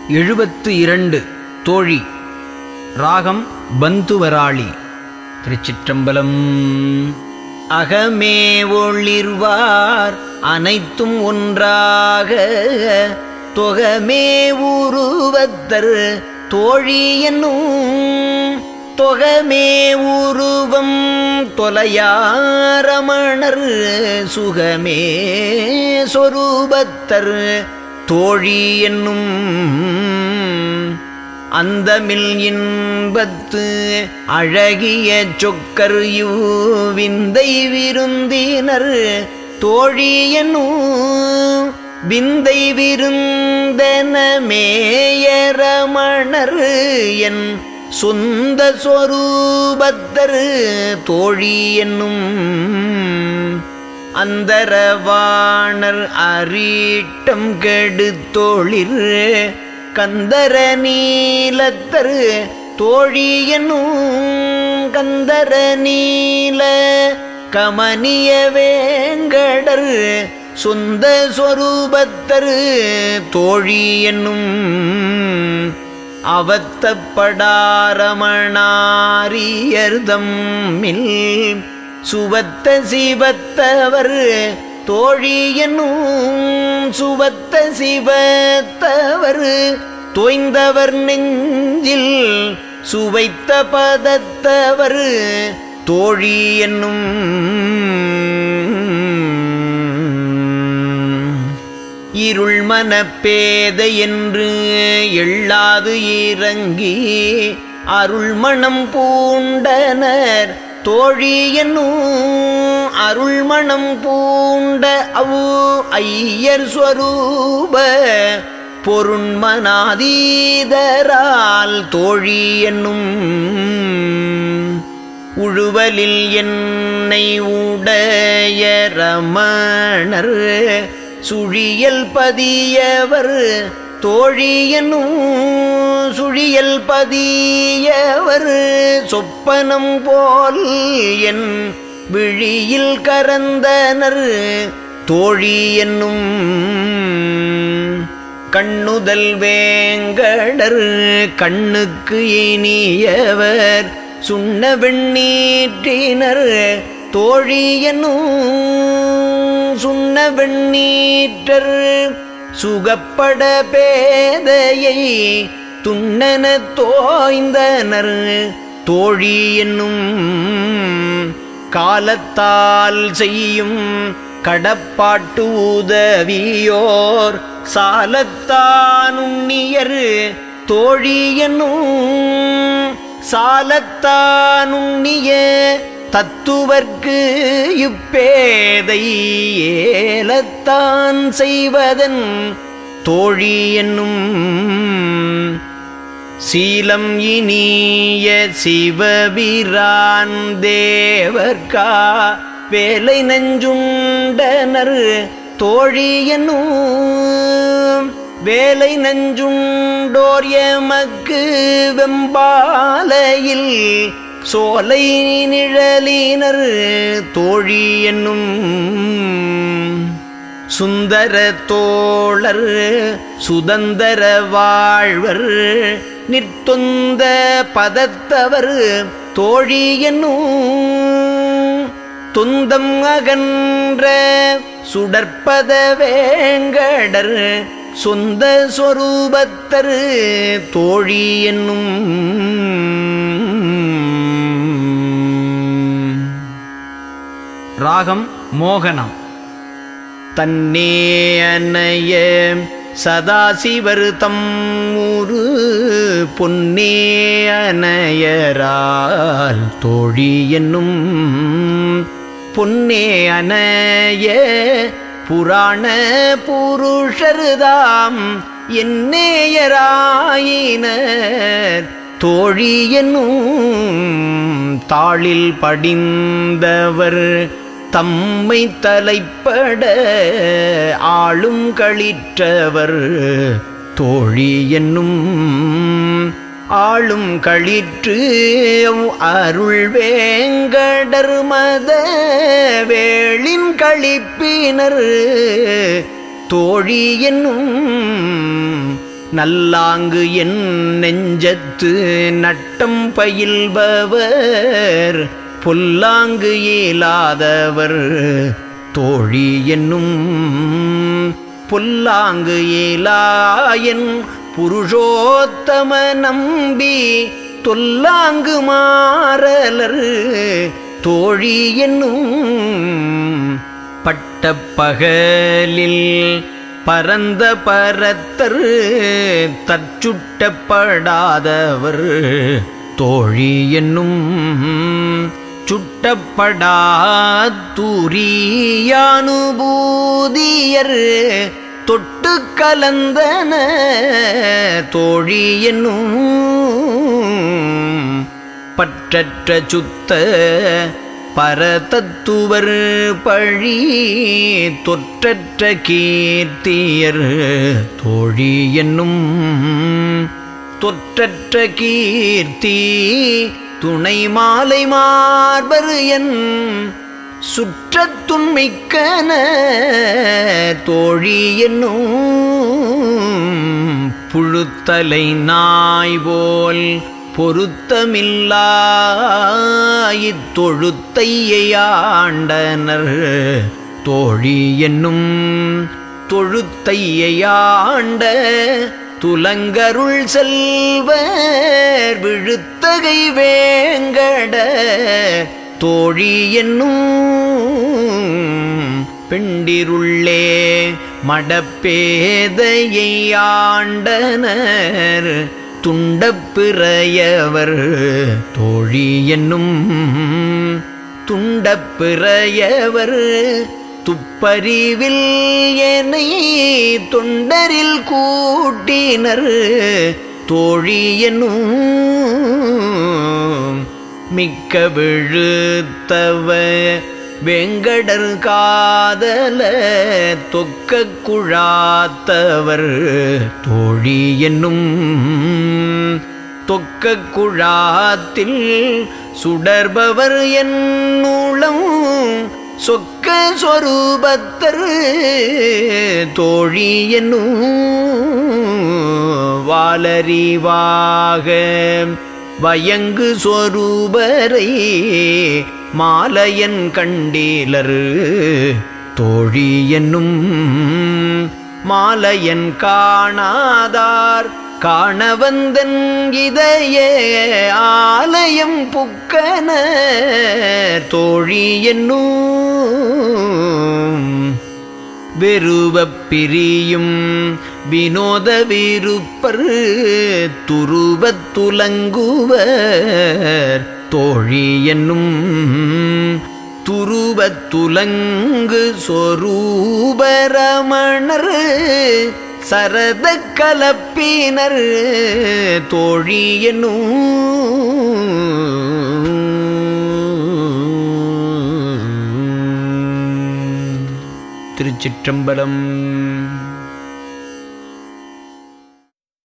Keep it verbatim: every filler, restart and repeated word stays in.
எழுபத்து இரண்டு. தோழி. ராகம் பந்துவராளி. திருச்சிற்றம்பலம். அகமே ஒளிர்வார் அனைத்தும் ஒன்றாக தொகமே உருவத்தர் தோழி என்னும் தொகமே உருவம் தொலையாரமணர் சுகமே சொரூபத்தர் தோழி என்னும் அந்தமில் இன்பத்து அழகிய சொக்கர் யூவிந்தை விருந்தினர் தோழி என்னும் விந்தை விருந்தன மேயரமணர் என் சொந்த சொரூபத்தர் தோழி என்னும் அந்தரவாணர் அரீட்டம் கெடுத்தொழிர் கந்தர நீலத்தர் தோழி என்னும் கந்தர நீல கமனிய வேங்கடர் சொந்த சொரூபத்தர் தோழி என்னும் அவத்தப்படாரமணாரியர்தம்மில் சுவத்த சிவத்தவர் தோழி என்னும் சுவத்த சிவத்தவர் தோய்ந்தவர் நெஞ்சில் சுவைத்த பதத்தவர் தோழி என்னும் இருள் மனப்பேத என்று எள்ளாது இறங்கி அருள்மணம் பூண்டனர் தோழி என்னும் அருள்மணம் பூண்ட அவு ஐயர் ஸ்வரூப பொருண்மனாதீதரால் தோழி என்னும் உழுவலில் என்னை உடைய ரமணர் சுழியல் பதியவர் தோழி என்னும் சுழியல் பதியவர் சொப்பனம் போல் என் விழியில் கரந்தனர் தோழி என்னும் கண்ணுதல் வேங்கடர் கண்ணுக்கு இனியவர் சுண்ண வெண்ணீற்றினர் தோழி என்னும் சுண்ண வெண்ணீற்றர் சுகப்பட பேதையை துண்ணன தோய்ந்தனர் தோழி என்னும் காலத்தால் செய்யும் கடப்பாட்டு உதவியோர் சாலத்தானுண்ணியர் தோழி என்னும் சாலத்தானுண்ணிய தத்துவர்க்கு இப்பேதை ஏலத்தான் செய்வதன் தோழி என்னும் சீலம் இனிய சிவபிரான் தேவர்கா வேலை நஞ்சுண்டனர் தோழி என்னும் வேலை நஞ்சுண்டோர் எமக்கு வெம்பாலையில் சோலை நிழலினர் தோழி என்னும் சுந்தர தோழர் சுதந்தர வாழ்வர் நிற்தொந்த பதத்தவர் தோழி என்னும் தொந்தம் அகன்ற சுடற்பத வேங்கடர் சொந்த சொரூபத்தர் தோழி என்னும் ராகம் மோகனம். தன்னே அன்னைய சதாசிவர் தம்மூரு பொன்னே அனையரால் தோழி என்னும் பொன்னே அனைய புராண புருஷர்தாம் என்னேயராயினர் தோழி என்னும் தாளில் படிந்தவர் தம்மை தலைப்பட ஆளும் களிற்றவர் தோழி என்னும் ஆளும் களிற்று அருள் வேங்கடர் மத வேளின் களிப்பினர் தோழி என்னும் நல்லாங்கு என் நெஞ்சத்து நட்டம் பயில்பவர் பொல்லாங்கு இயலாதவர் தோழி என்னும் பொல்லாங்கு இயலாயன் புருஷோத்தம நம்பி தொல்லாங்கு மாறலர் தோழி என்னும் பட்ட பகலில் பரந்த பரத்தர் தற்சுட்டப்படாதவர் தோழி என்னும் சுட்டப்படா தூரியானுபூதியர் தொட்டு கலந்தன தோழி என்னும் பற்றற்ற சுத்த பரதத்துவர் பழி தொற்றற்ற கீர்த்தியர் தோழி என்னும் தொற்றற்ற கீர்த்தி துணை மாலை மார்பர் என் சுற்றத்துண்மிக்கன தோழி என்னும் புழுத்தலை நாய் போல் பொருத்தமில்லாயித்தொழுத்தையாண்டனர் தோழி என்னும் தொழுத்தையாண்ட துலங்கருள் செல்வர் விழுத்தகை வேங்கட தோழி என்னும் பெண்டிருள்ளே மடப்பேதையை ஆண்டனர் துண்டப்பிறையவர் தோழி என்னும் துண்டப்பிறையவர் துப்பறிவில் என்னை தொண்டரில் கூட்டினர் தோழி என்னும் மிக்க விழுத்தவ வெங்கடர் காதல தொக்க குழாத்தவர் தோழி என்னும் தொக்க குழாத்தில் சுடர்பவர் என்னுளம் சொக்க சொரூபத்தர் தோழி என்னும் வாலறிவாக வயங்கு சொரூபரை மாலையன் கண்டீலர் தோழி என்னும் மாலையன் காணாதார் காணவந்தன் இதய ஆலயம் புக்கன தோழி என்னும் வெறுவப் பிரியும் வினோத விருப்பர் துருவத் துலங்குவர் தோழி என்னும் துருவத் துலங்கு சொரூபரமணர் சரத கலப்பினர் தோழி என்னும் திருச்சிற்றம்பலம்.